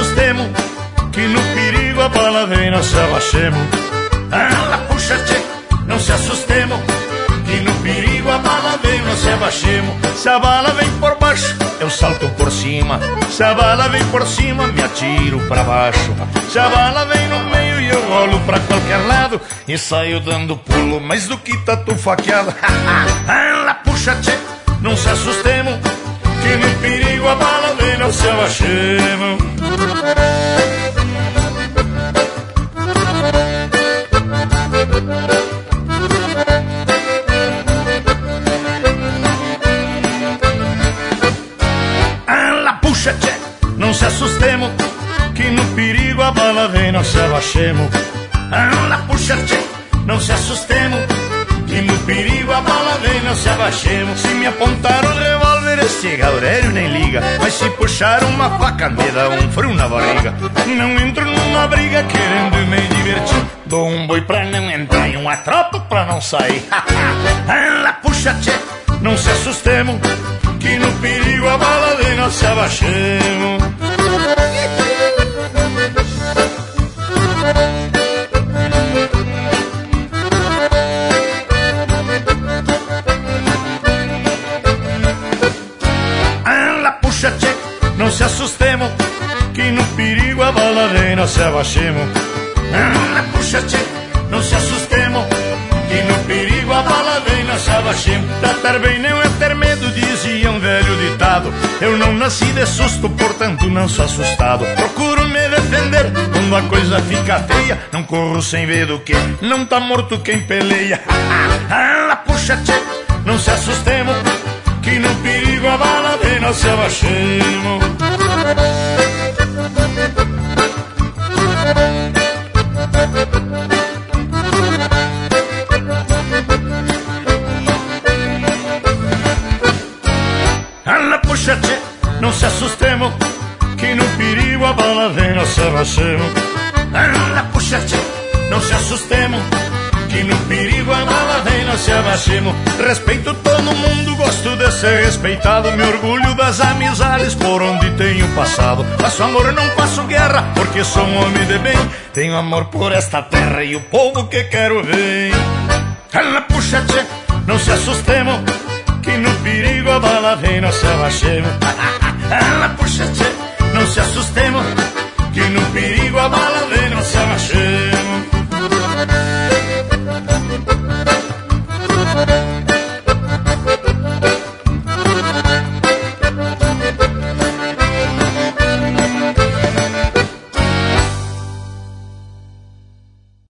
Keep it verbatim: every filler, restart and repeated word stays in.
assustemos, que no perigo a bala vem, não se abaixemos. Ela puxa, tchê, não se assustemos, que no perigo a bala vem, não se abaixemos. Se a bala vem por baixo, eu salto por cima. Se a bala vem por cima, me atiro pra baixo. Se a bala vem no meio e eu rolo pra qualquer lado e saio dando pulo, mais do que tatu faqueado. Ela puxa, tchê, não se assustemos, que no perigo a bala vem, não se abaixemos. Ela puxa, tchê, não se assustemos, que no perigo a bala vem, não se abaixemos. Ela puxa, tchê, não se assustemos, que no perigo a bala vem, não se abaixemos. Se me apontar o revólver, esse Aurélio nem liga, mas se puxar uma faca me dá um frio na barriga. Não entro numa briga querendo me divertir, dou um boi pra não entrar e uma tropa pra não sair. Ela puxa, tchê, não se assustemos, que no perigo a bala vem, não se abaixemos. Ela puxa, tchê, não se assustemos, que no perigo a bala vem, não se abaixemos. Ela puxa, tchê, não se assustemos, que no perigo a bala vem, não se abaixemos. Tratar bem não é ter medo, dizia um velho ditado. Eu não nasci de susto, portanto não sou assustado. Procuro me defender quando a coisa fica feia, não corro sem ver do que não tá morto quem peleia. Ela puxa, tchê, não se assustemos, que no perigo a bala vem, não se abaixemos. Ela puxa, tchê, não se assustemos, que no perigo a bala vem, não se abaixemos. Ela puxa, tchê, não se assustemos, que no perigo a bala vem, não se abaixemos. Respeito todo mundo, gosto de ser respeitado, me orgulho das amizades por onde tenho passado. Faço amor, não faço guerra, porque sou um homem de bem. Tenho amor por esta terra e o povo que quero ver. Ela puxa, tchê, não se assustemos, que no perigo a bala vem, não se abaixemos. Ela puxa, tchê, não se assustemos, que no perigo a bala vem, não se abaixemos.